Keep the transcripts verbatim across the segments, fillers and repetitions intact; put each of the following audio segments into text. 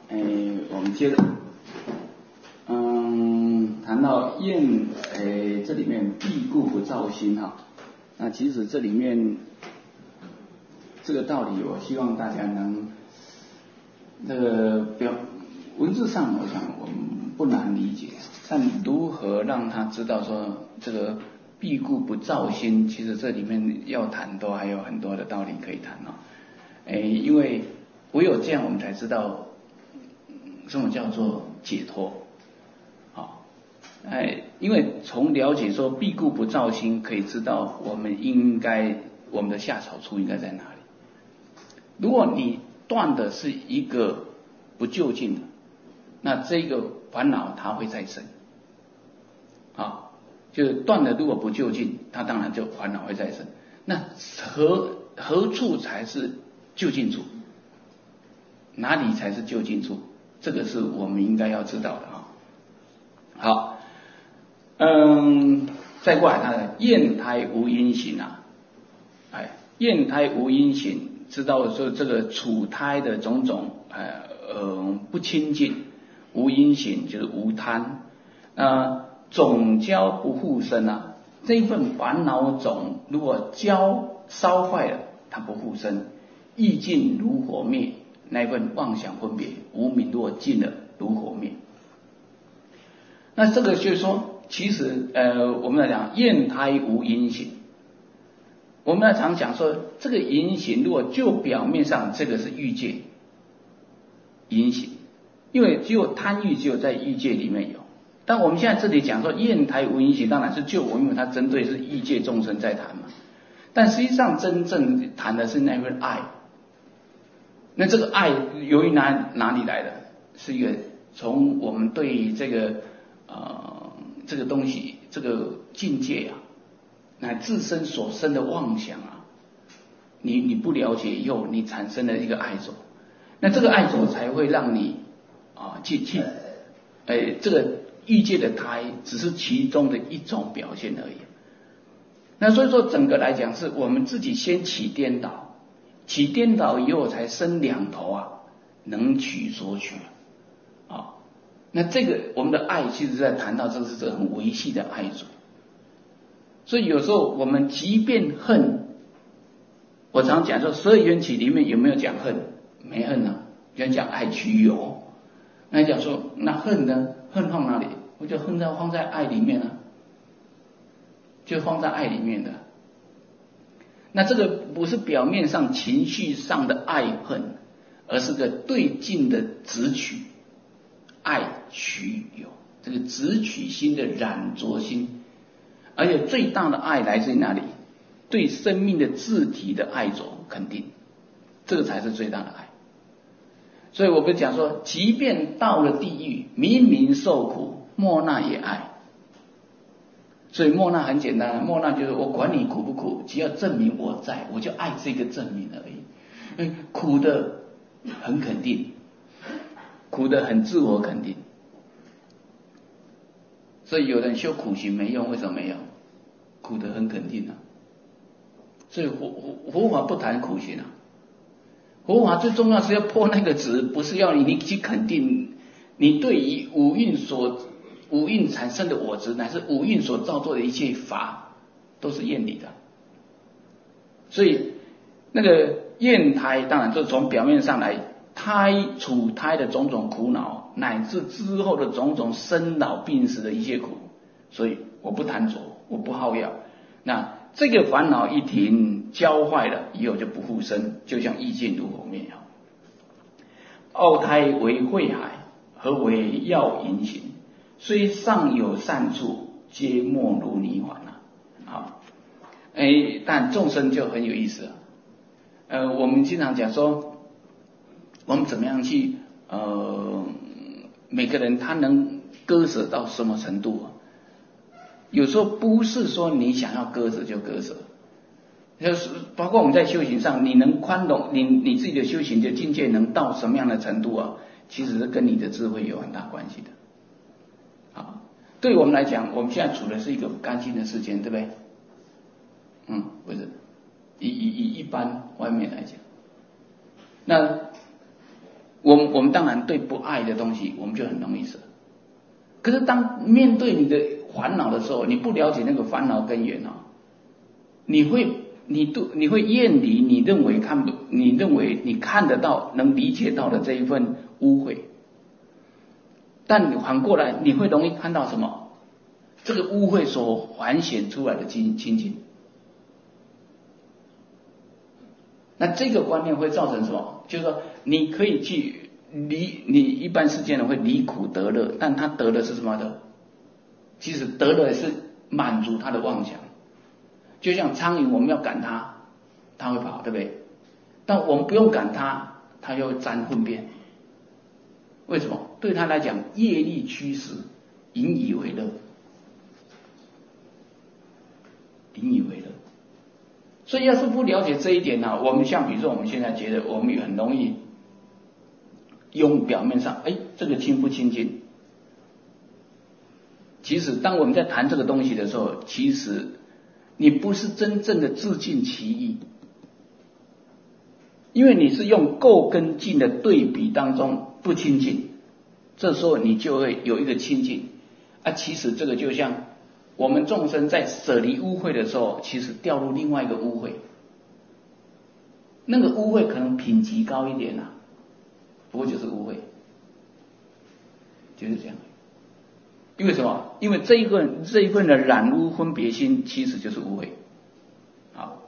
诶，我们接着，嗯，谈到厌，诶，这里面必固不躁心哈。那其实这里面这个道理，我希望大家能，这个表文字上，我想我们不难理解，但如何让他知道说这个必固不躁心，其实这里面要谈都还有很多的道理可以谈哦。诶，因为唯有这样，我们才知道什么叫做解脱。好，哎，因为从了解说必固不躁心，可以知道我们应该我们的下草处应该在哪里。如果你断的是一个不究竟的，那这个烦恼它会再生。啊，就是断的如果不究竟，它当然就烦恼会再生。那何何处才是究竟处？哪里才是究竟处？这个是我们应该要知道的啊。好，嗯，再过来它的厌胎无因行啊，哎，厌胎无因行，知道说这个处胎的种种，呃呃不清净，无因行就是无贪，呃种焦不复生啊，这一份烦恼种如果焦烧坏了，它不复生，意尽如火灭。那一份妄想分别无明若尽了，如火灭。那这个就是说，其实呃，我们来讲厌胎无因行。我们常讲说，这个因行如果就表面上，这个是欲界因行，因为只有贪欲只有在欲界里面有。但我们现在这里讲说厌胎无因行，当然是就我因为它针对是欲界众生在谈嘛。但实际上真正谈的是那份爱。那这个爱由于哪哪里来的？是一个从我们对这个呃这个东西这个境界啊，乃自身所生的妄想啊，你你不了解以后，你产生了一个爱着，那这个爱着才会让你啊去去，哎，这个欲界的胎只是其中的一种表现而已。那所以说整个来讲，是我们自己先起颠倒。起颠倒以后才生两头啊，能取所取啊。那这个我们的爱，其实在谈到这是这很维系的爱着。所以有时候我们即便恨，我常讲说十二缘起里面有没有讲恨？没恨啊，就讲爱取有。那讲说那恨呢？恨放哪里？我就恨在放在爱里面啊，就放在爱里面的。那这个不是表面上情绪上的爱恨，而是个对境的执取，爱取有，这个执取心的染着心，而且最大的爱来自于哪里？对生命的自体的爱着肯定，这个才是最大的爱。所以我们讲说，即便到了地狱，明明受苦，莫那也爱。所以莫那很简单，莫那就是我管你苦不苦，只要证明我在，我就爱这个证明而已。苦的很肯定，苦的很自我肯定。所以有人修苦行没用，为什么没用？苦的很肯定啊。所以佛佛法不谈苦行啊，佛法最重要是要破那个执，不是要你你去肯定你对于五蕴所。五蕴产生的我执，乃是五蕴所造作的一切法，都是厌离的。所以那个厌胎，当然就从表面上来，胎处胎的种种苦恼，乃至之后的种种生老病死的一切苦。所以我不贪着，我不好要。那这个烦恼一停，教坏了以后就不复生，就像意尽如火灭。奥胎为慧海，何为要引行？虽尚有善处，皆莫如泥环啊！好，哎，但众生就很有意思了。呃，我们经常讲说，我们怎么样去呃，每个人他能割舍到什么程度啊？有时候不是说你想要割舍就割舍，就是包括我们在修行上，你能宽容你你自己的修行的境界能到什么样的程度啊？其实是跟你的智慧有很大关系的。好，对我们来讲，我们现在处的是一个干净的世间，对不对？嗯，不是，以以以一般外面来讲，那我们我们当然对不爱的东西，我们就很容易舍。可是当面对你的烦恼的时候，你不了解那个烦恼根源啊，你会你都你会厌离你认为看不你认为你看得到能理解到的这一份污秽，但你反过来你会容易看到什么？这个污秽所环显出来的清清净。那这个观念会造成什么？就是说你可以去离你一般世间人会离苦得乐，但他得的是什么的？其实得的是满足他的妄想。就像苍蝇，我们要赶它，它会跑，对不对？但我们不用赶它，它又沾粪便。为什么？对他来讲，业力驱使，引以为乐，引以为乐。所以要是不了解这一点呢、啊，我们像比如说我们现在觉得我们很容易用表面上，哎，这个清不清净？其实当我们在谈这个东西的时候，其实你不是真正的自尽其意，因为你是用垢跟净的对比当中不清净，这时候你就会有一个清净啊。其实这个就像我们众生在舍离污秽的时候，其实掉入另外一个污秽，那个污秽可能品级高一点啊，不过就是污秽，就是这样。因为什么？因为这一份这一份的染污分别心，其实就是污秽。好，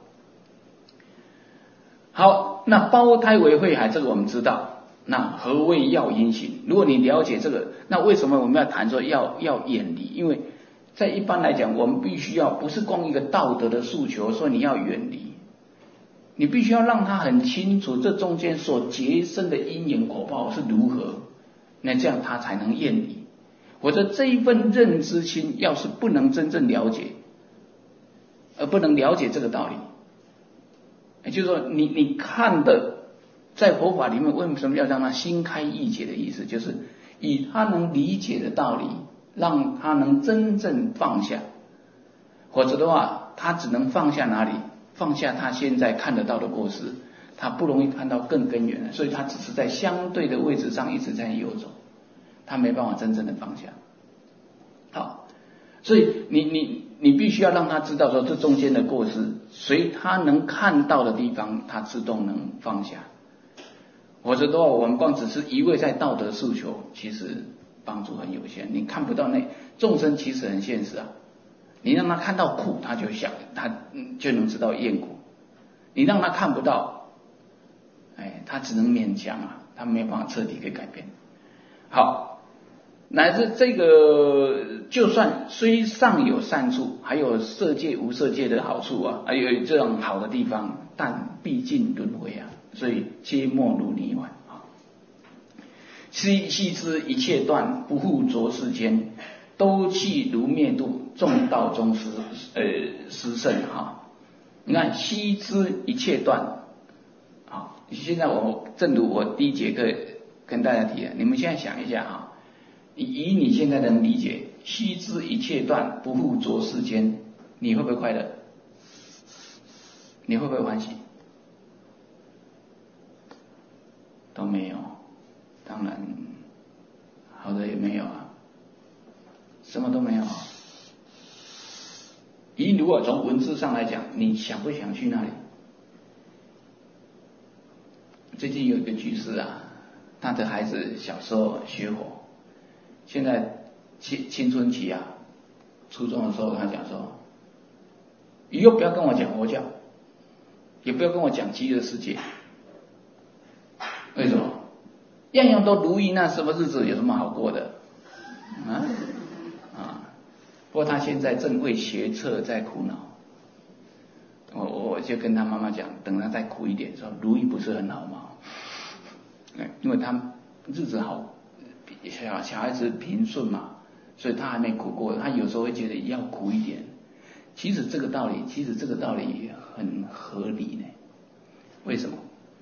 好，那胞胎为慧海，这个我们知道。那何谓要因行？如果你了解这个，那为什么我们要谈说要要远离？因为在一般来讲，我们必须要不是光一个道德的诉求，说你要远离，你必须要让他很清楚这中间所结生的因缘果报是如何，那这样他才能远离。或者这一份认知心要是不能真正了解，而不能了解这个道理，也就是说你你看的在佛法里面为什么要让他心开意解的意思，就是以他能理解的道理让他能真正放下，否则的话他只能放下哪里？放下他现在看得到的过失，他不容易看到更根源的，所以他只是在相对的位置上一直在游走，他没办法真正的放下。好，所以你你你必须要让他知道说这中间的过失，随他能看到的地方，他自动能放下。否则的话，我们光只是一味在道德诉求，其实帮助很有限。你看不到那众生其实很现实啊，你让他看到苦，他就想他就能知道厌苦；你让他看不到，哎，他只能勉强啊，他没有办法彻底给改变。好。乃至这个，就算虽上有善处，还有色界无色界的好处啊，还有这种好的地方，但毕竟轮回啊，所以皆莫如泥丸啊。悉悉知一切断，不复着世间，都弃如灭度，众道中失呃失胜哈。你看悉知一切断，好，现在我正如我第一节课跟大家提的，你们现在想一下啊。以你现在的理解，悉知一切断，不复着世间，你会不会快乐？你会不会欢喜？都没有，当然好的也没有啊，什么都没有啊。以如果从文字上来讲，你想不想去那里？最近有一个居士啊，他的孩子小时候学佛。现在青青春期啊，初中的时候，他讲说，以后不要跟我讲佛教，也不要跟我讲极乐世界。为什么？样样都如意，那什么日子有什么好过的？啊啊！不过他现在正为学测在苦恼。我我就跟他妈妈讲，等他再苦一点，说如意不是很好吗？因为他日子好。小小孩子平顺嘛，所以他还没苦过，他有时候会觉得要苦一点。其实这个道理，其实这个道理很合理呢。为什么？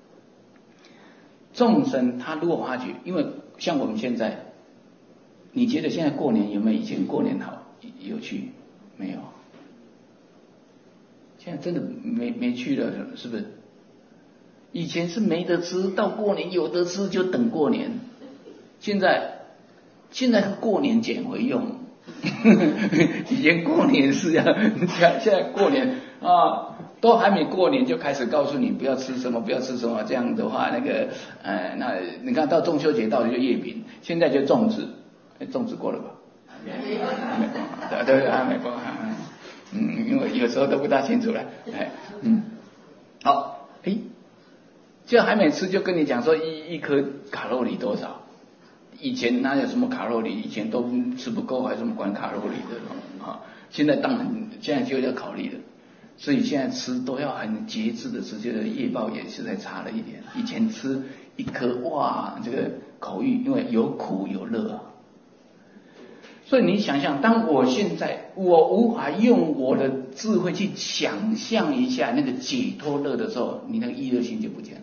众生他如果发觉，因为像我们现在，你觉得现在过年有没有以前过年好有趣？没有，现在真的没没趣了，是不是？ 以前是没得吃，到过年有得吃就等过年。现在现在过年捡回用，以前过年是要，现在过年啊都还没过年就开始告诉你不要吃什么不要吃什么，这样的话那个呃那你看到中秋节到了就月饼，现在就粽子，粽子过了吧？没过，对对还没过，嗯，因为有时候都不大清楚了，哎嗯，好，哎。就还没吃就跟你讲说一一颗卡路里多少，以前哪有什么卡路里，以前都吃不够还是管卡路里的啊？现在当然现在就要考虑了，所以现在吃都要很节制的吃，这个业报也实在差了一点。以前吃一颗哇，这个口欲因为有苦有乐啊，所以你想想，当我现在我无法用我的智慧去想象一下那个解脱乐的时候，你那个意乐心就不见了。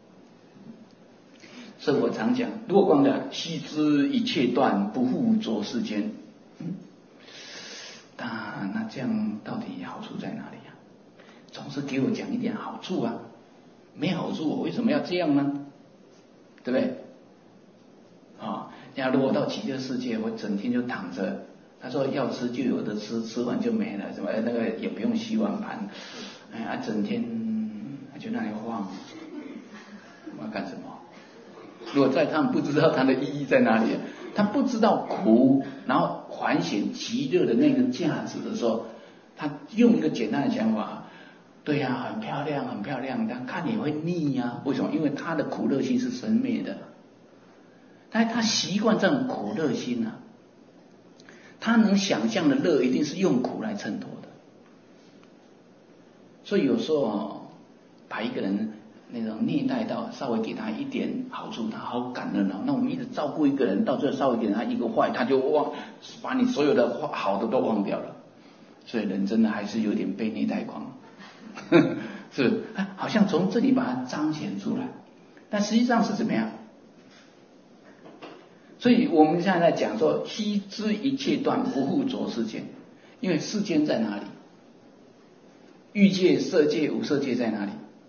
所以我常讲，如果光讲须知一切断，不复着世间，嗯，那那这样到底好处在哪里啊？总是给我讲一点好处啊，没好处我为什么要这样呢？对不对？啊，那如果到极乐世界，我整天就躺着，他说要吃就有的吃，吃完就没了，什么那个也不用洗碗盘，哎呀，整天就那里晃，我要干什么？如果在他们不知道它的意义在哪里，他不知道苦，然后缓显极乐的那个价值的时候，他用一个简单的想法，对呀、啊，很漂亮，很漂亮，但看你会腻呀、啊。为什么？因为他的苦乐心是生灭的，但他习惯这种苦乐心啊，他能想象的乐一定是用苦来衬托的。所以有时候、哦、把一个人那种虐待到，稍微给他一点好处，他好感恩哦。那我们一直照顾一个人，到最后稍微给他一个坏，他就忘把你所有的好的都忘掉了。所以人真的还是有点被虐待狂，是好像从这里把它彰显出来，但实际上是怎么样？所以我们现在在讲说，须知一切断，不复着世间。因为世间在哪里？欲界、色界、无色界在哪里？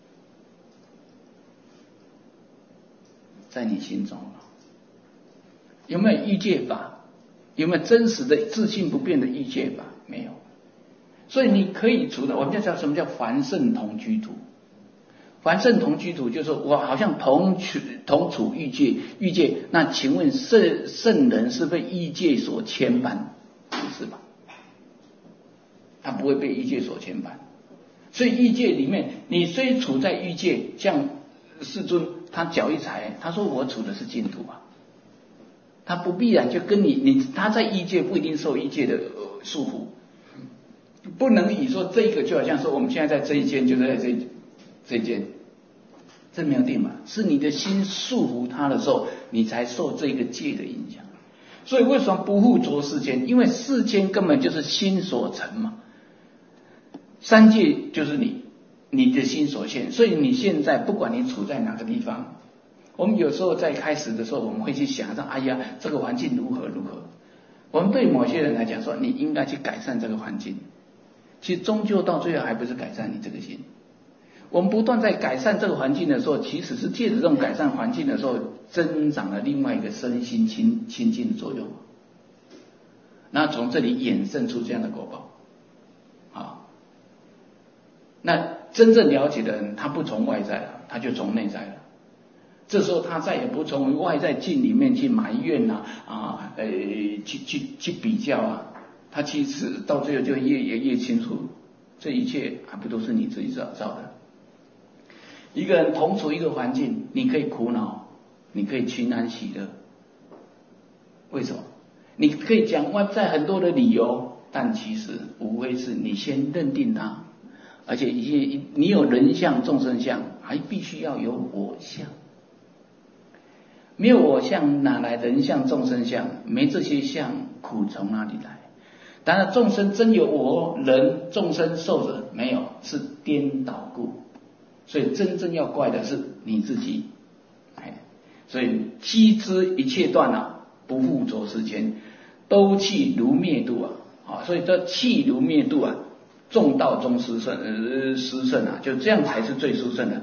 在你心中。有没有欲界法？有没有真实的自性不变的欲界法？没有。所以你可以除了我们叫叫什么叫凡圣同居土？凡圣同居土就是我好像同处同处欲界，欲界。那请问圣圣人是被欲界所牵绊？不是吧？他不会被欲界所牵绊。所以欲界里面，你虽处在欲界，像世尊他脚一踩，他说我处的是净土啊，他不必然就跟你你他在欲界不一定受欲界的、呃、束缚，不能以说这个就好像说我们现在在这一间就是在这这一间，这没有定嘛，是你的心束缚他的时候，你才受这个界的影响。所以为什么不复着世间？因为世间根本就是心所成嘛，三界就是你你的心所现。所以你现在不管你处在哪个地方，我们有时候在开始的时候我们会去想说，哎呀这个环境如何如何，我们对某些人来讲说你应该去改善这个环境，其实终究到最后还不是改善你这个心。我们不断在改善这个环境的时候，其实是借着这种改善环境的时候，增长了另外一个身心清清净的作用。那从这里衍生出这样的果报啊。那真正了解的人，他不从外在了，他就从内在了。这时候他再也不从外在境里面去埋怨啊啊，呃，去去去比较啊，他其实到最后就越越越清楚，这一切还不都是你自己造造的。一个人同处一个环境，你可以苦恼，你可以心安喜乐，为什么？你可以讲外在很多的理由，但其实无非是你先认定它，而且你有人相众生相，还必须要有我相。没有我相，哪来人相众生相？没这些相，苦从哪里来？当然众生真有我人众生受者，没有，是颠倒故。所以真正要怪的是你自己。哎，所以悉知一切断啊，不复着世间，都弃如灭度啊。啊，所以这弃如灭度啊，众道中殊胜，呃，殊胜啊，就这样才是最殊胜的。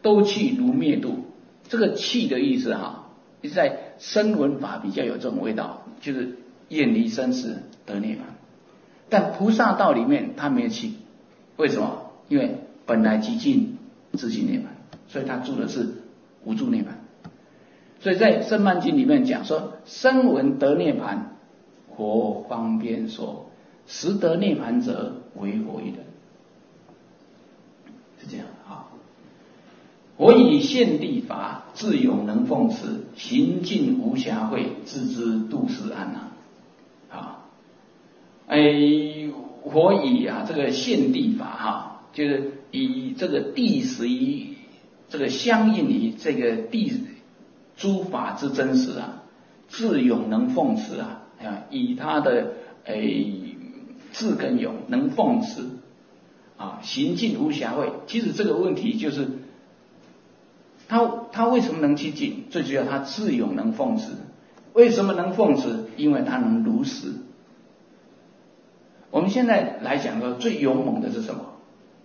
都去如灭度。这个去的意思哈，是在声闻法比较有这种味道，就是远离生死得涅槃。但菩萨道里面他没有去，为什么？因为本来极尽自性涅槃，所以他住的是无住涅槃。所以在《胜鬘经》里面讲说，声闻得涅槃，佛方便说，实得涅槃者，为佛一人。是这样啊。我以现地法，自永能奉持，行尽无暇会，自知度世安啊。啊，哎，我以啊这个现地法哈，就是以这个地实于这个相应于这个地诸法之真实啊，自永能奉持啊，啊，以他的诶智跟永能奉持啊，行尽无暇会。其实这个问题就是。他他为什么能去尽？最主要他智勇能奉持。为什么能奉持？因为他能如实。我们现在来讲说最勇猛的是什么？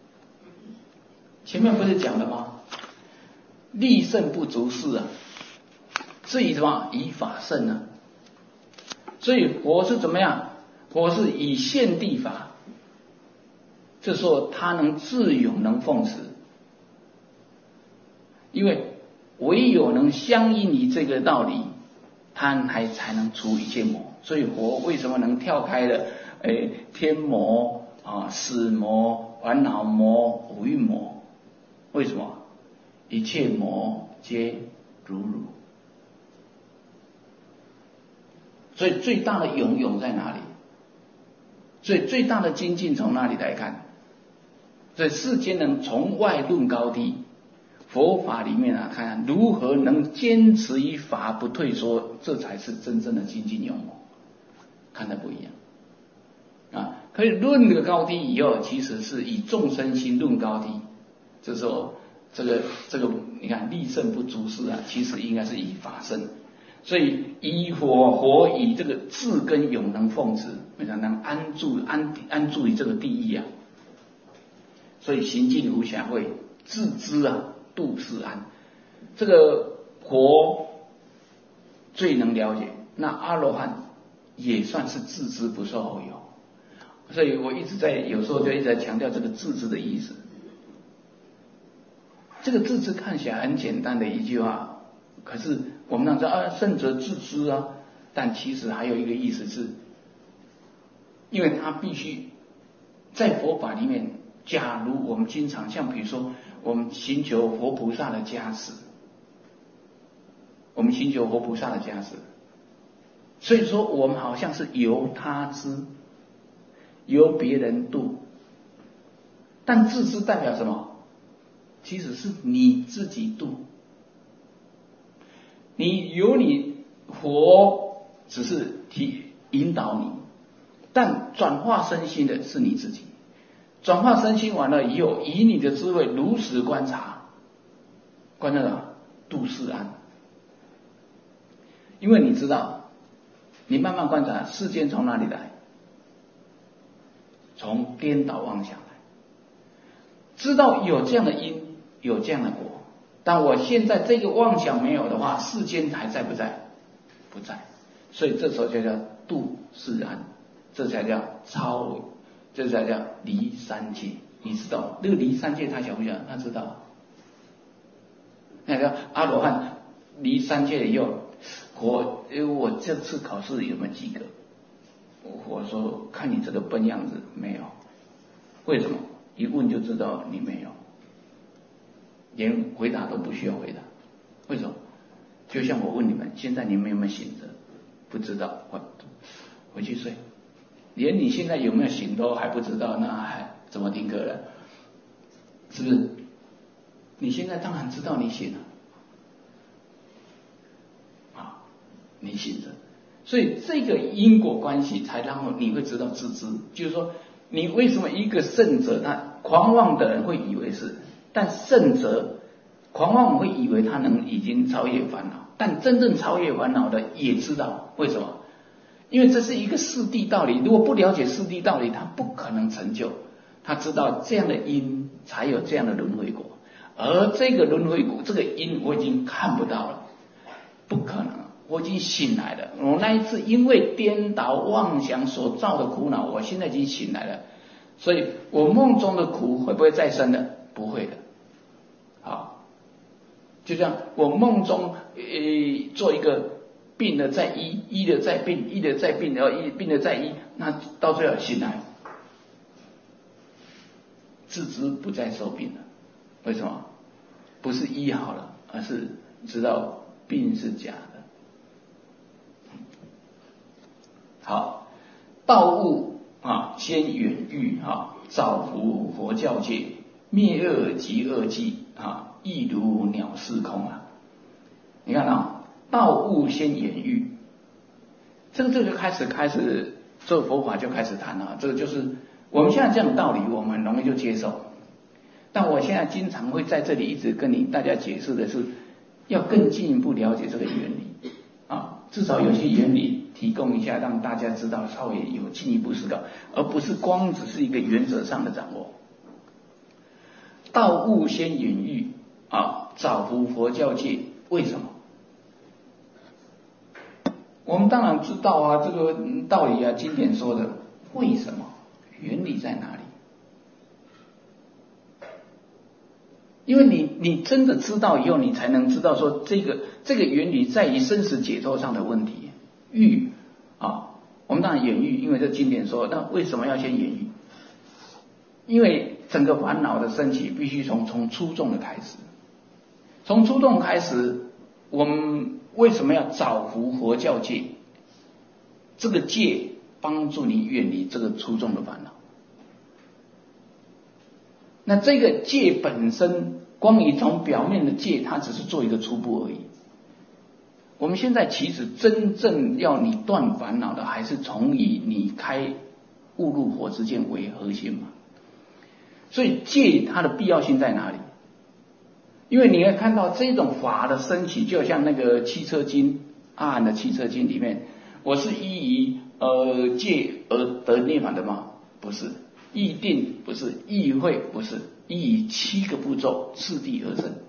前面不是讲了吗？力胜不足事啊，是以什么？以法胜啊。所以佛是怎么样？佛是以现地法，这时候他能智勇能奉持。因为唯有能相应于这个道理，他还才能除一切魔。所以佛为什么能跳开了诶天魔啊、死魔、烦恼魔、五蕴魔？为什么？一切魔皆如如。所以最大的勇勇在哪里？所以最大的精进从哪里来看？所以世间人从外论高低。佛法里面啊，看如何能坚持于法不退缩，这才是真正的精进勇猛，看得不一样啊。可以论这个高低以后，其实是以众生心论高低。这时候，这个这个，你看力胜不足事啊，其实应该是以法胜。所以以佛佛以这个智跟勇能奉持，非常能安住安安住于这个地义啊。所以行尽无暇会，自知啊。度世安，这个佛最能了解，那阿罗汉也算是自知不受后有，所以我一直在有时候就一直在强调这个自知的意思。这个自知看起来很简单的一句话，可是我们常说啊，圣者自知啊，但其实还有一个意思是，因为他必须在佛法里面，假如我们经常像比如说。我们寻求佛菩萨的加持，我们寻求佛菩萨的加持，所以说我们好像是由他知，由别人度，但自知代表什么？其实是你自己度，你由你佛只是提引导你，但转化身心的是你自己。转化身心完了以后，以你的智慧如实观察，观察什么？度世安。因为你知道，你慢慢观察世间从哪里来？从颠倒妄想来。知道有这样的因，有这样的果。但我现在这个妄想没有的话，世间还在不在？不在。所以这时候就叫度世安，这才叫超。这才叫离三界，你知道那个离三界他晓不晓得？他知道。那个阿罗汉离三界以后，我因为我这次考试有没有及格？我说看你这个笨样子没有，为什么？一问就知道你没有，连回答都不需要回答。为什么？就像我问你们，现在你们有没有醒着？不知道，我回去睡。连你现在有没有醒都还不知道，那还怎么听课了？是不是？你现在当然知道你醒了，啊，你醒着，所以这个因果关系才让你会知道自知。就是说，你为什么一个圣者，他狂妄的人会以为是，但圣者狂妄会以为他能已经超越烦恼，但真正超越烦恼的也知道为什么？因为这是一个四谛道理，如果不了解四谛道理，他不可能成就。他知道这样的因才有这样的轮回果， 而这个轮回苦，这个因我已经看不到了，不可能，我已经醒来了。我那一次因为颠倒妄想所造的苦恼，我现在已经醒来了，所以我梦中的苦会不会再生的？不会的。好，就这样，我梦中呃做一个病的再医，医的再病，医的再病，然后医病的再医，那到最后醒来，自知不再受病了。为什么？不是医好了，而是知道病是假的。好，道悟啊，先远欲啊，造福佛教界，灭恶及恶迹啊，亦如鸟视空啊。你看啊，道悟先远欲，这个这个就开始开始做佛法就开始谈了。这个就是我们现在这种道理，我们很容易就接受。但我现在经常会在这里一直跟你大家解释的是，要更进一步了解这个原理啊，至少有些原理提供一下，让大家知道，稍微有进一步思考，而不是光只是一个原则上的掌握。道悟先远欲啊，造福佛教界，为什么？我们当然知道啊，这个道理啊，经典说的，为什么？原理在哪里？因为你你真的知道以后，你才能知道说这个这个原理在于生死解脱上的问题。欲啊，我们当然远欲，因为这经典说，那为什么要先远欲？因为整个烦恼的升起，必须从从初众的开始。从初众开始，我们为什么要造福佛教界？这个界帮助你远离这个初众的烦恼。那这个戒本身，光你从表面的戒，它只是做一个初步而已。我们现在其实真正要你断烦恼的，还是从以你开悟入佛之见为核心嘛。所以戒它的必要性在哪里？因为你会看到这种法的升起，就像那个汽车经，阿含的汽车经里面，我是依于呃戒而得涅槃的吗？不是。意定不是，意会不是，以七个步骤次第而生。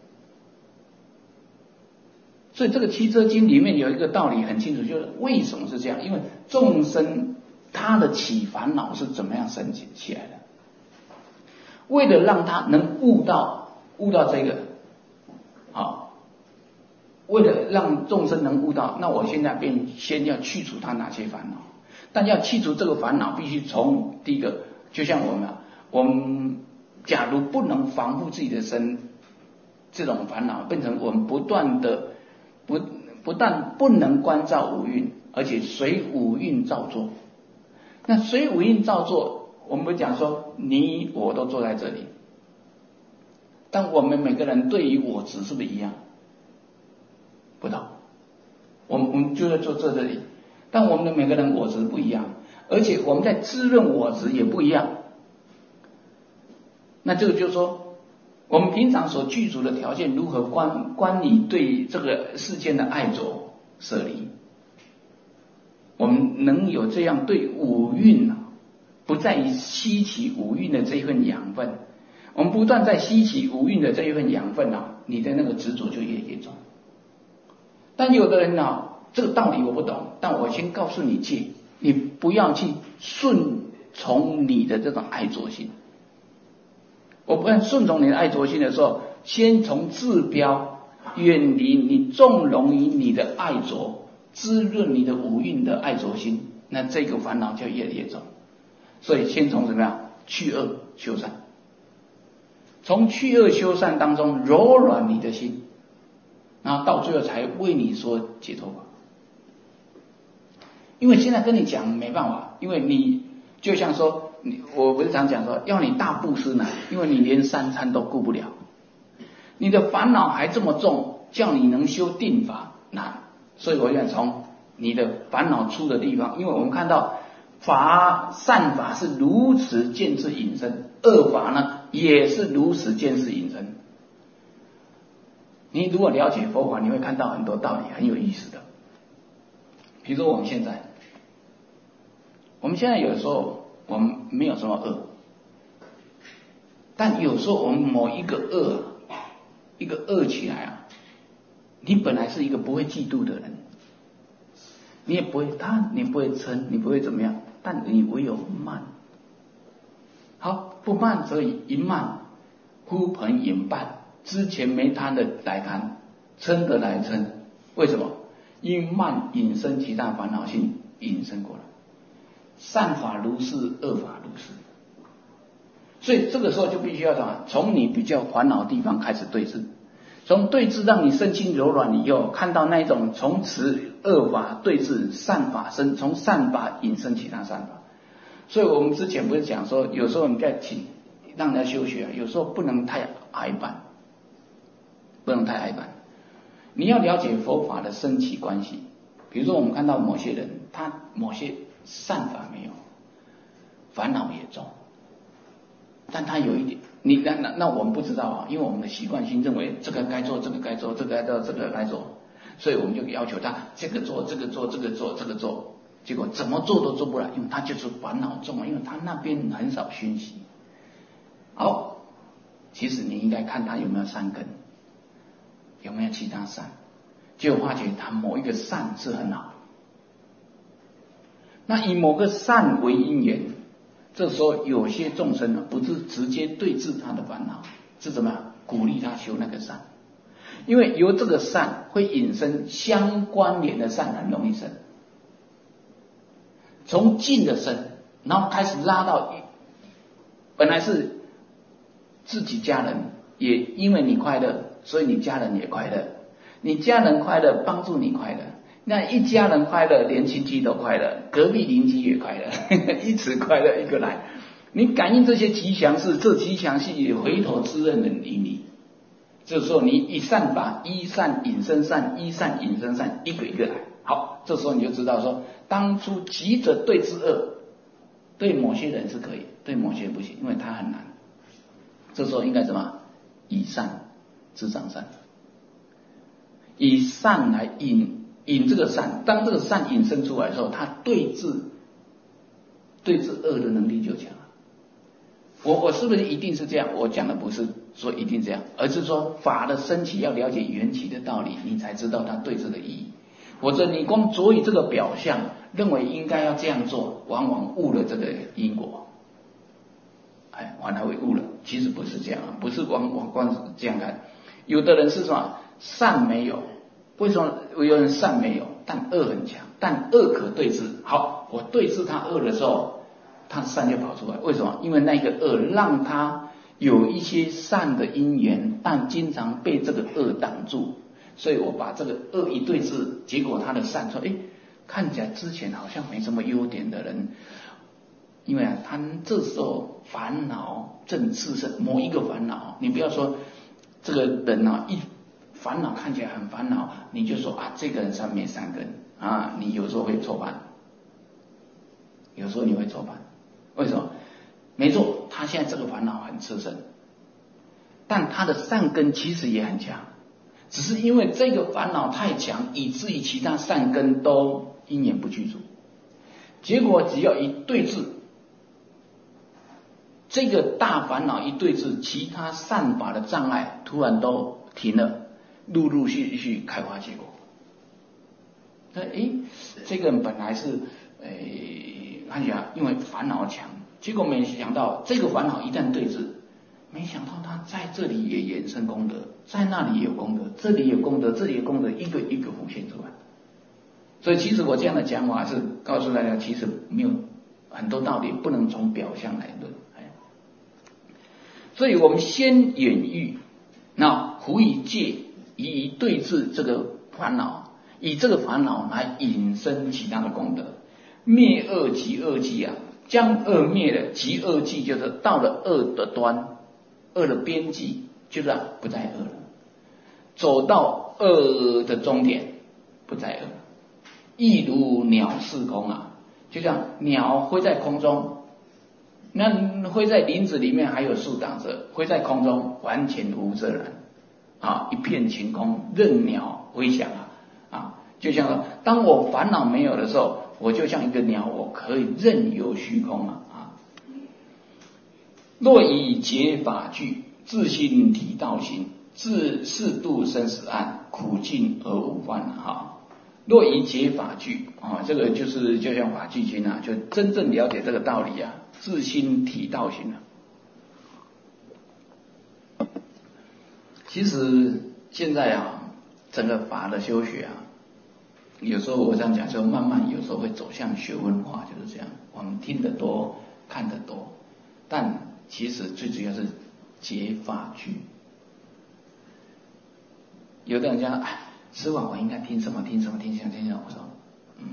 所以这个七车经里面有一个道理很清楚，就是为什么是这样？因为众生他的起烦恼是怎么样升起起来的？为了让他能悟到悟到这个，好，为了让众生能悟到，那我现在便先要去除他哪些烦恼？但要去除这个烦恼，必须从第一个。就像我们啊，我们假如不能防护自己的身，这种烦恼变成我们不断的不不但不能关照五蕴，而且随五蕴造作。那随五蕴造作，我们不讲说你我都坐在这里，但我们每个人对于我执是不是一样？不同。我们我们就在坐这里，但我们的每个人我执不一样。而且我们在滋润我执也不一样，那这个就是说，我们平常所具足的条件如何关关你对这个世间的爱着舍离，我们能有这样对五蕴啊，不在于吸取五蕴的这一份养分，我们不断在吸取五蕴的这一份养分啊，你的那个执着就越严重。但有的人呢，这个道理我不懂，但我先告诉你戒。你不要去顺从你的这种爱着心。我不要顺从你的爱着心的时候，先从治标，远离你纵容于你的爱着，滋润你的五蕴的爱着心，那这个烦恼就越来越重。所以先从怎么样去恶修善，从去恶修善当中柔软你的心，然后到最后才为你说解脱法。因为现在跟你讲没办法，因为你就像说，你我不是常讲说，要你大布施难，因为你连三餐都顾不了，你的烦恼还这么重，叫你能修定法难。所以我想从你的烦恼出的地方，因为我们看到法善法是如此见智引生，恶法呢也是如此见智引生。你如果了解佛法，你会看到很多道理，很有意思的。比如说我们现在。我们现在有时候我们没有什么恶，但有时候我们某一个恶一个恶起来啊，你本来是一个不会嫉妒的人，你也不会贪，你不会嗔，你不会怎么样，但你唯有慢。好，不慢则已，一慢，呼朋引伴，之前没贪的来贪，嗔的来嗔，为什么？因慢引生其他烦恼性引生过来，善法如是，恶法如是。所以这个时候就必须要什么？从你比较烦恼的地方开始对治，从对治让你身心柔软以后，看到那一种从此恶法对治，善法生，从善法引生其他善法。所以我们之前不是讲说，有时候你在请让人家修学，有时候不能太矮板，不能太矮板。你要了解佛法的升起关系。比如说我们看到某些人，他某些善法没有，烦恼也重，但他有一点，你那那那我们不知道啊，因为我们的习惯性认为这个该做，这个该做，这个该做，这个该做，所以我们就要求他这个做，这个做，这个做，这个做，结果怎么做都做不来，因为他就是烦恼重啊，因为他那边很少熏习。好，其实你应该看他有没有善根，有没有其他善，就发觉他某一个善是很好。那以某个善为因缘，这时候有些众生呢，不是直接对治他的烦恼，是怎么样？鼓励他修那个善，因为由这个善会引生相关联的善，很容易生。从近的生，然后开始拉到，本来是自己家人，也因为你快乐，所以你家人也快乐，你家人快乐帮助你快乐，那一家人快乐，连亲戚都快乐，隔壁邻居也快乐，呵呵，一直快乐一个来。你感应这些吉祥事，这吉祥事也回头滋润了你。这时候你一善法，一善引生善，一善引生善，一个一个来。好，这时候你就知道说，当初急着对治恶，对某些人是可以，对某些人不行，因为他很难。这时候应该什么？以善滋长善，以善来引引这个善，当这个善引生出来的时候，他对治对治恶的能力就强了。我我是不是一定是这样？我讲的不是说一定这样，而是说法的升起要了解缘起的道理，你才知道它对治的意义。否则你光着以这个表象，认为应该要这样做，往往误了这个因果，哎，反而会误了。其实不是这样，不是往往光是这样看。有的人是什么？善没有，为什么有人善没有，但恶很强，但恶可对治。好，我对治他恶的时候，他善就跑出来。为什么？因为那个恶让他有一些善的因缘，但经常被这个恶挡住，所以我把这个恶一对治，结果他的善说，哎，看起来之前好像没什么优点的人，因为啊，他这时候烦恼正炽盛，某一个烦恼，你不要说这个人啊，一烦恼看起来很烦恼，你就说啊，这个人善没善根啊，你有时候会错判，有时候你会错判。为什么？没错，他现在这个烦恼很炽盛，但他的善根其实也很强，只是因为这个烦恼太强，以至于其他善根都因缘不具足。结果只要一对治，这个大烦恼一对治，其他善法的障碍突然都停了，陆陆续续开花结果。那诶，这个人本来是诶。看起来因为烦恼强，结果没想到这个烦恼一旦对治，没想到他在这里也衍生功德，在那里也有功德，这里有功德，这里有功德，一个一个浮现出来。所以其实我这样的讲法是告诉大家，其实没有很多道理不能从表象来论。所以我们先演喻，那胡以戒以对治这个烦恼，以这个烦恼来引生其他的功德。灭恶即恶寂啊，将恶灭了，即恶寂就是到了恶的端，恶的边际，就是啊不再恶了，走到恶的终点，不再恶。亦如鸟视空啊，就像鸟飞在空中，那飞在林子里面还有树挡着，飞在空中完全无遮拦啊，一片晴空，任鸟飞翔啊啊，就像说，当我烦恼没有的时候，我就像一个鸟，我可以任由虚空啊！啊，若以解法具，自心体道行， 自是度生死岸，苦尽而无欢哈。若以解法句啊，这个就是就像法句经啊，就真正了解这个道理啊，自心体道行啊。其实现在啊，整个法的修学啊，有时候我这样讲，就慢慢有时候会走向学问化，就是这样。我们听得多，看得多，但其实最主要是解法句。有的人讲，哎，师父，我应该听什么听什么听什么听什么？我说，嗯，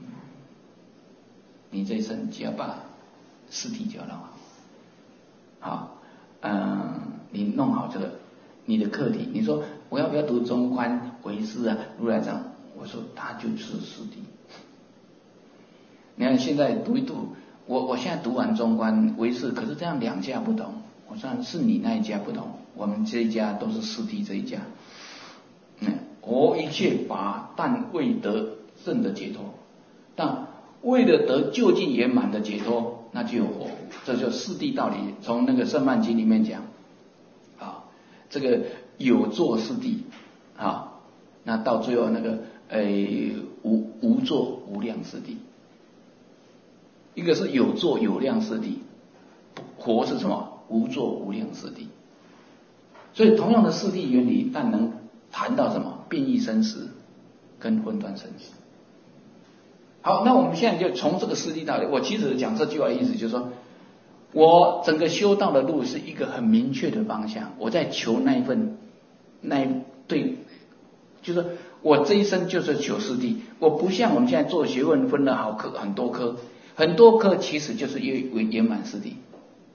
你这一生只要把四谛教到好，好，嗯，你弄好这个你的课题。你说我要不要读中观、唯识啊、如来藏？我说它就是四谛。你看现在读一读，我我现在读完中观、唯识，可是这样两家不同。我说是你那一家不同，我们这一家都是四谛这一家。嗯，活一切法，但未得正的解脱。但为了得究竟圆满的解脱，那就有活。这就四谛道理。从那个圣曼经里面讲，啊，这个有作四谛啊，那到最后那个呃无无作无量四谛。一个是有作有量四谛，活是什么？无作无量四谛。所以同样的四谛原理，但能谈到什么？变异生死跟分段生死。好，那我们现在就从这个四谛道理，我其实讲这句话的意思就是说，我整个修道的路是一个很明确的方向，我在求那一份那一对，就是说我这一生就是求四谛。我不像我们现在做学问分了好科很多科，很多科其实就是为圆满四谛。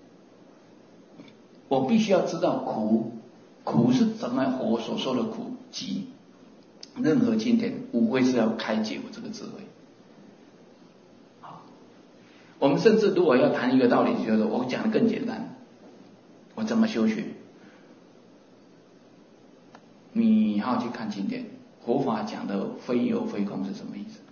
我必须要知道苦，苦是怎么我所说的苦集。任何经典无非是要开解我这个智慧。好，我们甚至如果要谈一个道理，就是我讲的更简单，我怎么修学？你好好去看经典，佛法讲的非有非空是什么意思？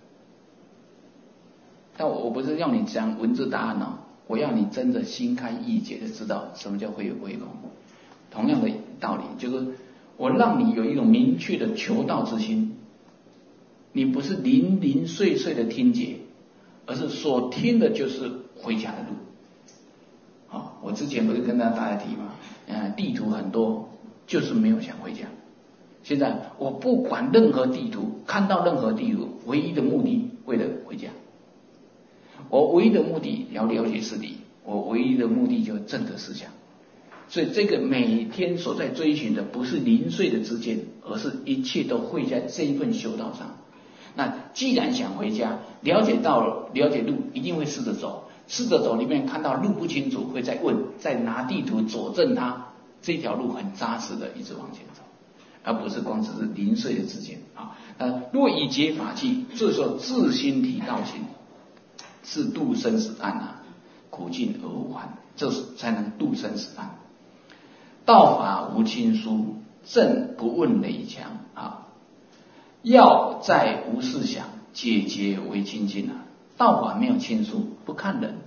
但我不是要你讲文字答案哦，我要你真的心开意解的知道什么叫非有非空。同样的道理，就是我让你有一种明确的求道之心，你不是零零碎碎的听解，而是所听的就是回家的路。好，我之前不是跟大家提嘛，呃，地图很多，就是没有想回家。现在我不管任何地图，看到任何地图，唯一的目的为了回家。我唯一的目的要了解四谛，我唯一的目的就是正的思想。所以这个每天所在追寻的不是零碎的知见，而是一切都会在这一份修道上。那既然想回家，了解道了，了解路，一定会试着走，试着走里面看到路不清楚，会再问，再拿地图佐证它这条路很扎实的一直往前走，而不是光只是零碎的知见啊。呃，若以解法器，这时候自心体道行，是度生死岸啊，苦尽而无欢，这才能度生死岸。道法无亲疏，正不问累强啊。要在无事想，解结为亲近啊。道法没有亲疏，不看人，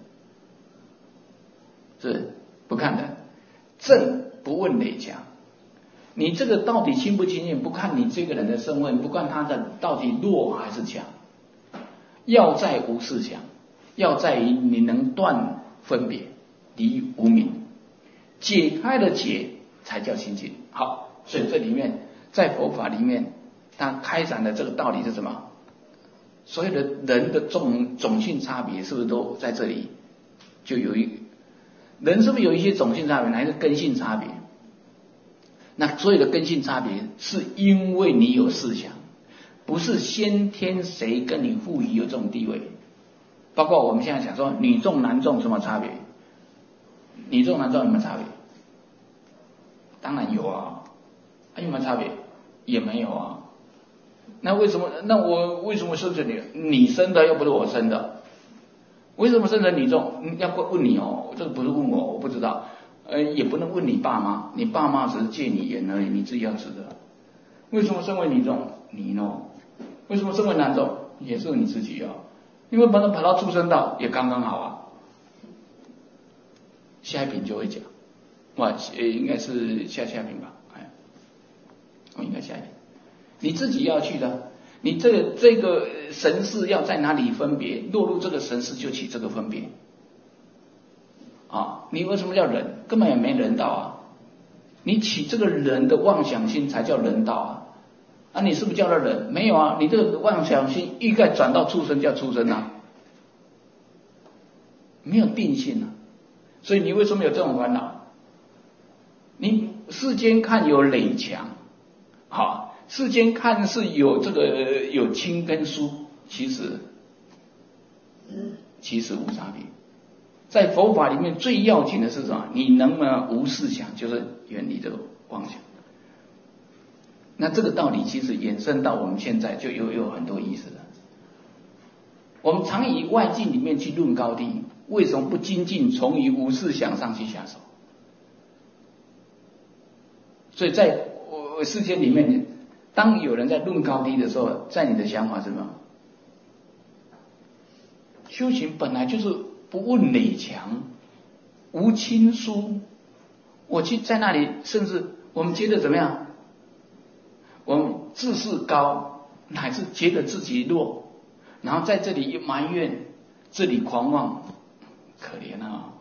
是不看人。正不问累强，你这个到底亲不亲近，不看你这个人的身份，不看他的到底弱还是强。要在无事想，要在于你能断分别，离无明。解开了解才叫清净。好，所以这里面在佛法里面，它开展的这个道理是什么？所有的人的种种性差别是不是都在这里？就有一人是不是有一些种性差别，还是根性差别？那所有的根性差别是因为你有思想，不是先天谁跟你赋予有这种地位。包括我们现在讲说女众男众什么差别？女众男众有没有差别？当然有啊，有没有差别？也没有啊。那为什么？那我为什么生成你？你生的又不是我生的，为什么生成女众？要问你哦，这个不是问我，我不知道。呃，也不能问你爸妈，你爸妈只是借你言而已，你自己要知道。为什么身为女众？你呢？为什么身为男众？也是你自己啊。因为把它跑到畜生道也刚刚好啊。下一品就会讲，哇，应该是下下品吧，哎， 我们应该下一点，你自己要去的，你这个这个神识要在哪里分别，落入这个神识就起这个分别。啊，你为什么叫人？根本也没人道啊！你起这个人的妄想心才叫人道啊！啊，你是不是叫他人？没有啊，你这个妄想心欲盖转到畜生叫畜生啊，没有定性啊！所以你为什么有这种烦恼？你世间看有垒墙，好，世间看是有这个有轻跟疏，其实其实无差别。在佛法里面最要紧的是什么？你能不能无事想，就是远离这个妄想。那这个道理其实延伸到我们现在就又有很多意思了。我们常以外境里面去论高低，为什么不精进从于无事想上去下手？所以在世间里面，当有人在论高低的时候，在你的想法是什么？修行本来就是不问垒墙，无亲疏。我去在那里，甚至我们觉得怎么样？我们自视高，乃是觉得自己弱，然后在这里埋怨，这里狂妄，可怜啊！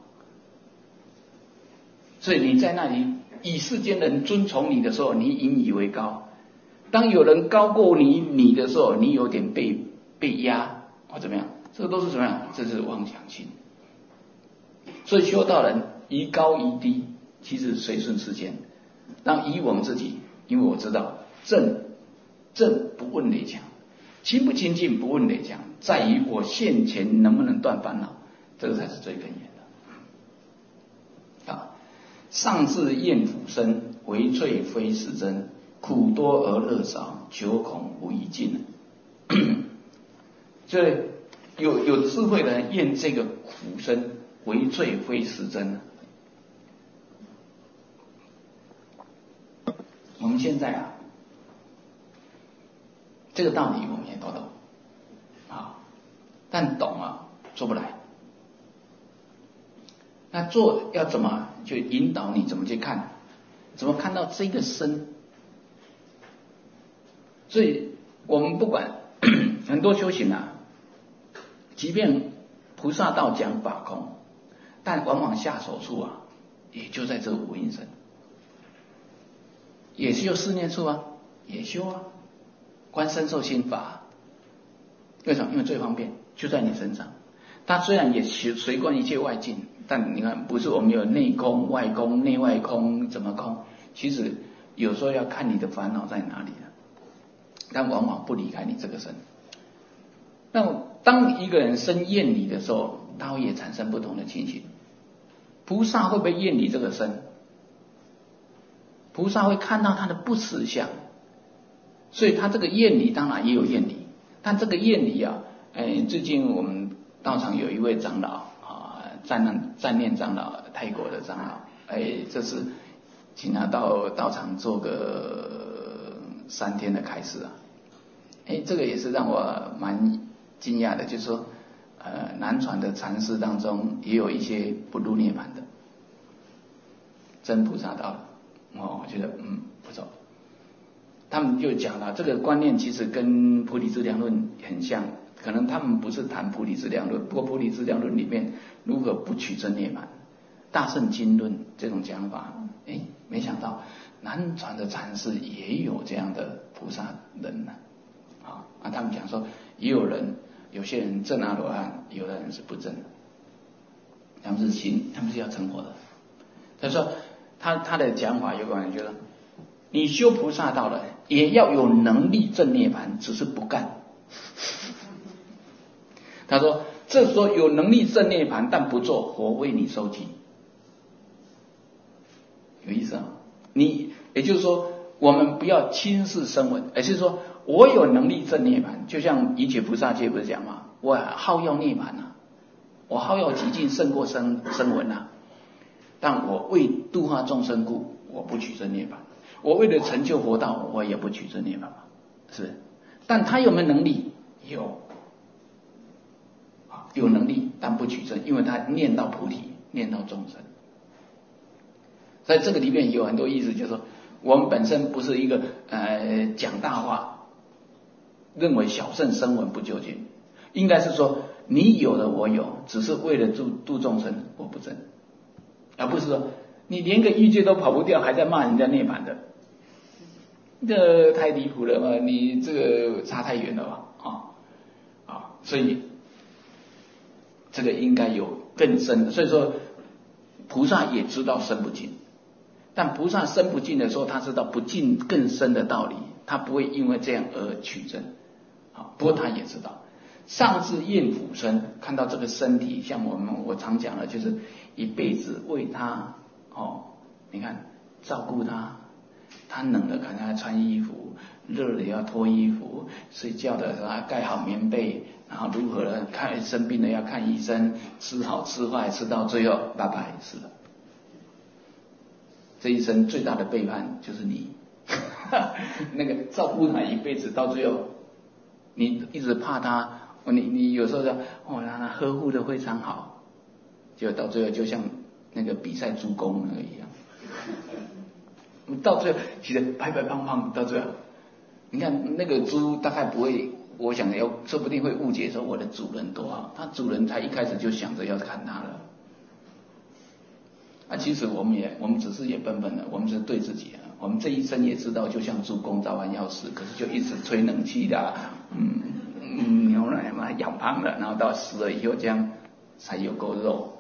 所以你在那里以世间人尊崇你的时候，你引以为高；当有人高过你你的时候，你有点被被压或怎么样？这个都是怎么样？这是妄想心。所以修道人宜高宜低，其实随顺世间。当以我们自己，因为我知道正正不问垒墙，清不清净不问垒墙，在于我现前能不能断烦恼，这个才是最根源的。啊，上至厌苦身，唯粹非是真，苦多而乐少，久恐无一尽。所以有有智慧的人厌这个苦身，唯罪非是真。我们现在啊，这个道理我们也都懂啊，但懂啊做不来。那做要怎么就引导你怎么去看，怎么看到这个身？所以我们不管很多修行啊，即便菩萨道讲法空，但往往下手处啊，也就在这个无因身，也是有四念处啊，也修啊，观身受心法。为什么？因为最方便，就在你身上。它虽然也随观一切外境，但你看，不是我们有内空、外空、内外空怎么空？其实有时候要看你的烦恼在哪里了，但往往不离开你这个身。那当一个人生厌离的时候，他会也产生不同的情形。菩萨会不会厌离这个身？菩萨会看到他的不实相，所以他这个厌离当然也有厌离，但这个厌离啊，哎，最近我们道场有一位长老啊，赞念赞念长老，泰国的长老，哎，这次请他到道场做个三天的开示啊，哎，这个也是让我蛮惊讶的，就是说，呃，南传的禅师当中也有一些不入涅槃的，真菩萨道了，哦，我觉得嗯不错。他们就讲了这个观念，其实跟菩提资粮论很像，可能他们不是谈菩提资粮论，不过菩提资粮论里面如何不取真涅槃，大乘经论这种讲法，哎，没想到南传的禅师也有这样的菩萨人呢，啊，啊，他们讲说也有人。有些人证阿罗汉，有的人是不证的，他们是心，他们是要成佛的。他说他他的讲法有个人觉得，你修菩萨道了，也要有能力证涅槃，只是不干。他说这时候有能力证涅槃，但不做，佛为你收集。有意思啊！你也就是说，我们不要轻视声闻，而是说。我有能力证涅槃，就像一切菩萨戒不是讲吗？我好要涅槃啊，我好要极尽胜过声声闻啊。但我为度化众生故，我不取真涅槃；我为了成就佛道，我也不取真涅槃嘛，是不是？但他有没有能力？有，有能力，但不取真，因为他念到菩提，念到众生。在这个里面有很多意思，就是说我们本身不是一个呃讲大话，认为小圣声闻不究竟，应该是说你有了我有，只是为了度度众生，我不争，而不是说你连个欲界都跑不掉，还在骂人家涅槃的，这太离谱了嘛！你这个差太远了吧？啊啊，所以这个应该有更深的。所以说，菩萨也知道深不尽，但菩萨深不尽的时候，他知道不尽更深的道理，他不会因为这样而取证。啊，不过他也知道。上至厌腐身，看到这个身体，像我们我常讲的，就是一辈子为他哦，你看照顾他，他冷了给他穿衣服，热了要脱衣服，睡觉的时候要盖好棉被，然后如何的看生病了要看医生，吃好吃坏，吃到最后拜拜死了。这一生最大的背叛就是你，那个照顾他一辈子，到最后你一直怕他。你你有时候说哦，让他呵护的非常好，结果到最后就像那个比赛猪公那个一样，到最后其实白白胖胖，到最后你看那个猪大概不会，我想要说不定会误解说我的主人多好，他主人才一开始就想着要砍他了。啊，其实我们也我们只是也笨笨的，我们只是对自己啊，我们这一生也知道，就像猪公早晚要死，可是就一直吹冷气的，嗯。嗯，牛奶嘛养胖了，然后到死了以后这样才有够肉，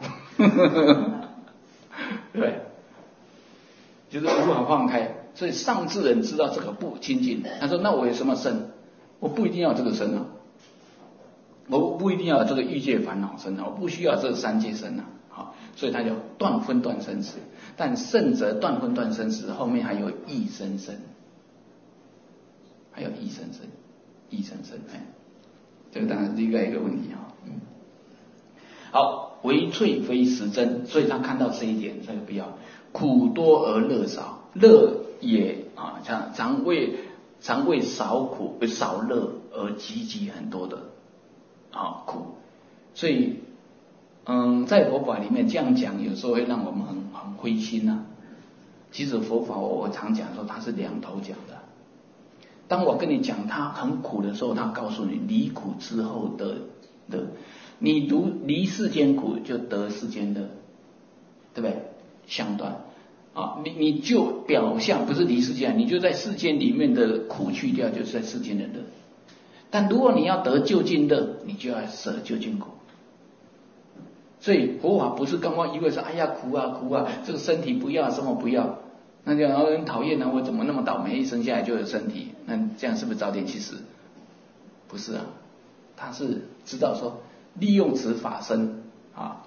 对，就是无法放开。所以上智人知道这个不清净，他说：“那我有什么身？我不一定要这个身啊，我不一定要有这个欲界烦恼身啊，我不需要这三界身啊。”好，所以他就断分断生死。但圣者断分断生死，后面还有异生身，还有异生身，异生身，哎。这个当然是另外一个问题哈，嗯，好，唯粹非实真，所以他看到这一点，这个不要苦多而乐少，乐也啊，常常为常为少苦少乐而积积很多的啊苦，所以嗯，在佛法里面这样讲，有时候会让我们很很灰心呐、啊。其实佛法我我常讲说它是两头讲的。当我跟你讲他很苦的时候，他告诉你离苦之后的乐，你如离世间苦就得世间乐，对不对？相断啊，你你就表象不是离世间，你就在世间里面的苦去掉，就是在世间的乐。但如果你要得究竟乐，你就要舍究竟苦。所以佛法不是刚刚一味说哎呀苦啊苦啊，这个身体不要什么不要。那这样很讨厌啊！我怎么那么倒霉，一生下来就有身体？那这样是不是早点去死？不是啊，他是知道说利用此法身啊，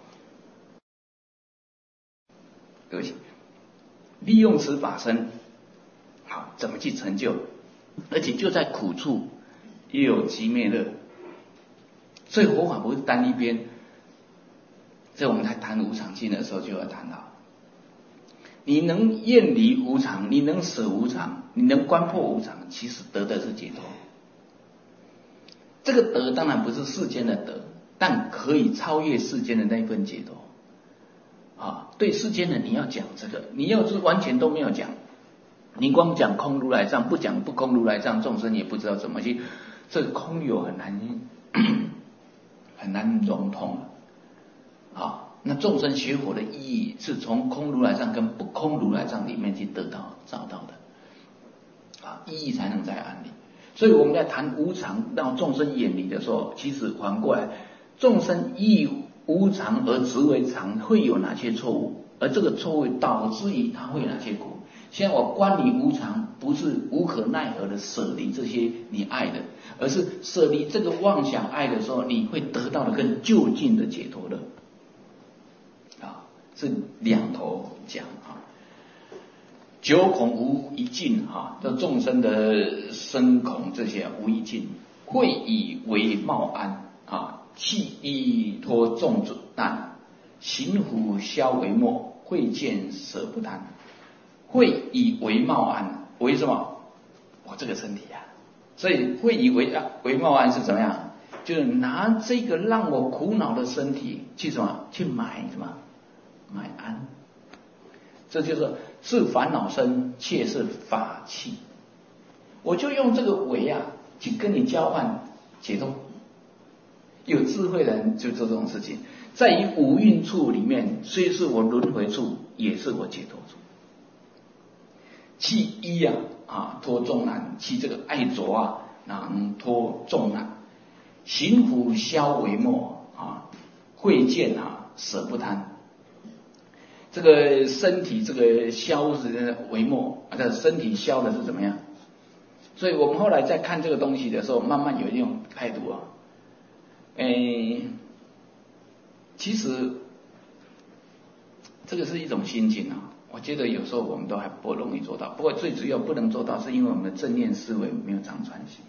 对不起，利用此法身，好，怎么去成就？而且就在苦处也有极灭乐。所以佛法不是单一边。所以我们在谈无常境的时候就要谈到。你能厌离无常，你能舍无常，你能观破无常，其实得的是解脱。这个得当然不是世间的得，但可以超越世间的那一份解脱。啊，对世间的你要讲这个，你要是完全都没有讲，你光讲空如来藏，不讲不空如来藏，众生也不知道怎么去，这个空有很难很难融通啊。那众生学佛的意义是从空如来藏跟不空如来藏里面去得到找到的，啊，意义才能在安立。所以我们在谈无常让众生远离的时候，其实反过来，众生依无常而执为常，会有哪些错误？而这个错误导致于他会有哪些苦？现在我观你无常，不是无可奈何的舍离这些你爱的，而是舍离这个妄想爱的时候，你会得到的更究竟的解脱的。是两头讲啊，九孔无一尽啊，这众生的生恐这些无一尽，会以为冒安啊，弃依托众主难，行虎消为末，会见舍不贪，会以为冒安，为什么？我这个身体啊，所以会以为啊为冒安是怎么样？就是拿这个让我苦恼的身体去什么？去买什么？买安，这就是是烦恼身，却是法器。我就用这个为啊，去跟你交换解脱。有智慧的人就做这种事情，在于五蕴处里面，虽是我轮回处，也是我解脱处。其一啊啊脱众难，其这个爱着啊能脱众难。行苦消为末啊，慧见啊舍不贪。这个身体这个消是为末，啊，这身体消的是怎么样？所以我们后来在看这个东西的时候，慢慢有一种态度啊，诶，其实这个是一种心境啊。我觉得有时候我们都还不容易做到，不过最主要不能做到，是因为我们的正念思维没有常传习。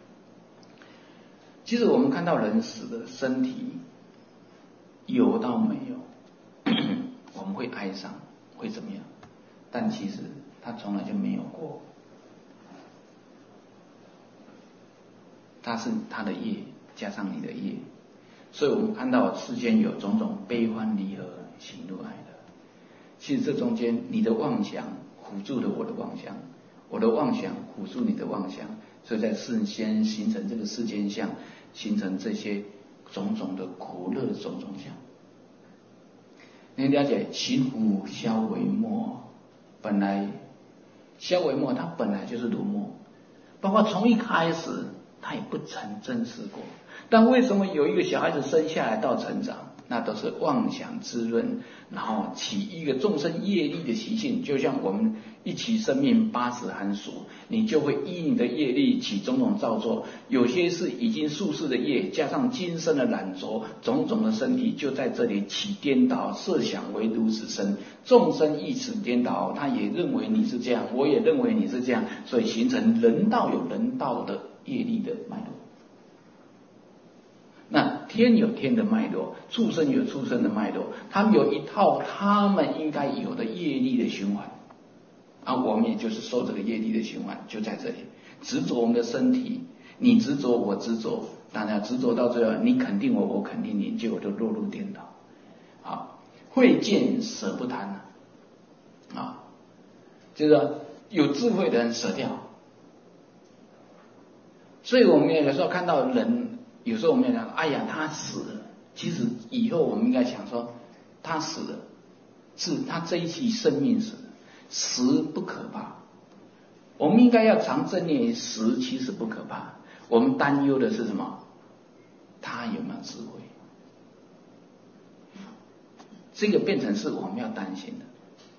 其实我们看到人死的身体有到没有，我们会哀伤，会怎么样？但其实他从来就没有过，他是他的业加上你的业，所以我们看到世间有种种悲欢离合、喜怒哀乐。其实这中间你的妄想唬住了我的妄想，我的妄想唬住你的妄想，所以在世间形成这个世间相，形成这些种种的苦乐的种种相。你了解行苦消为末，本来消为末，它本来就是如末，包括从一开始他也不曾真实过。但为什么有一个小孩子生下来到成长，那都是妄想滋润，然后起一个众生业力的习性。就像我们一起生命八十寒暑，你就会依你的业力起种种造作，有些是已经宿世的业，加上今生的染着，种种的身体就在这里起颠倒，设想为如此生，众生一此颠倒，他也认为你是这样，我也认为你是这样，所以形成人道有人道的业力的脉络。那天有天的脉络，畜生有畜生的脉络，他们有一套他们应该有的业力的循环，啊，我们也就是受这个业力的循环，就在这里执着我们的身体，你执着我执着，当然执着到最后，你肯定我，我肯定你，结果就落入颠倒。啊，慧见舍不贪啊，啊，就是有智慧的人舍掉。所以我们有时候看到人。有时候我们要讲，哎呀，他死了。其实以后我们应该想说，他死了，是他这一期生命死了，死不可怕。我们应该要常正念，死其实不可怕。我们担忧的是什么？他有没有智慧？这个变成是我们要担心的。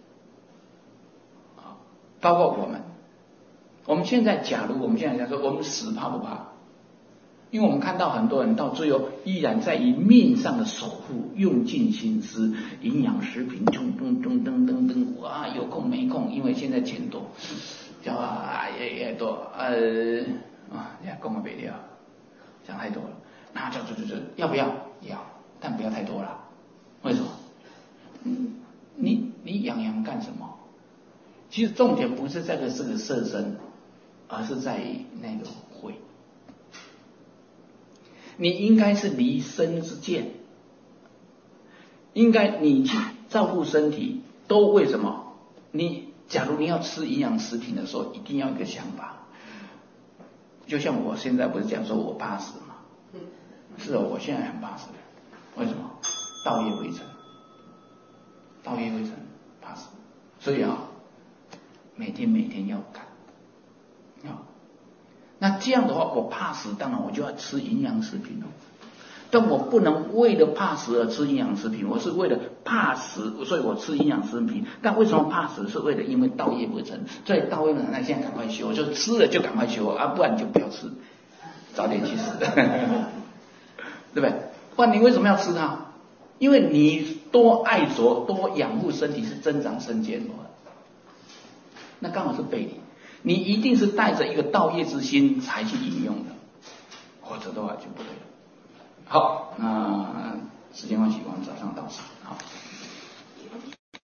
啊，包括我们，我们现在假如我们现在讲说，我们死怕不怕？因为我们看到很多人到最后依然在于命上的守护，用尽心思，营养食品，咚咚咚咚咚咚，哇，有空没空，因为现在钱多，叫啊也也多，呃啊，也讲不了，讲太多了，那就就就就要不要？要，但不要太多了。为什么？嗯，你你养养干什么？其实重点不是在这个这个色身，而是在于那个慧。你应该是离身之见，应该你去照顾身体，都为什么？你假如你要吃营养食品的时候，一定要有一个想法。就像我现在不是讲说我怕死吗？是哦，我现在很怕死。为什么？道业未成，道业未成，怕死。所以啊，每天每天要干啊。那这样的话，我怕死，当然我就要吃营养食品了。但我不能为了怕死而吃营养食品，我是为了怕死，所以我吃营养食品。但为什么怕死？是为了因为道业不成，所以道业不成，那现在赶快修，就吃了就赶快修啊，不然你就不要吃，早点去死，对不对？不然你为什么要吃它？因为你多爱着，多养护身体是增长身见的，那刚好是背离。你一定是带着一个道业之心才去引用的，否则的话就不对了。好，那时间关系，我们早上到此。好。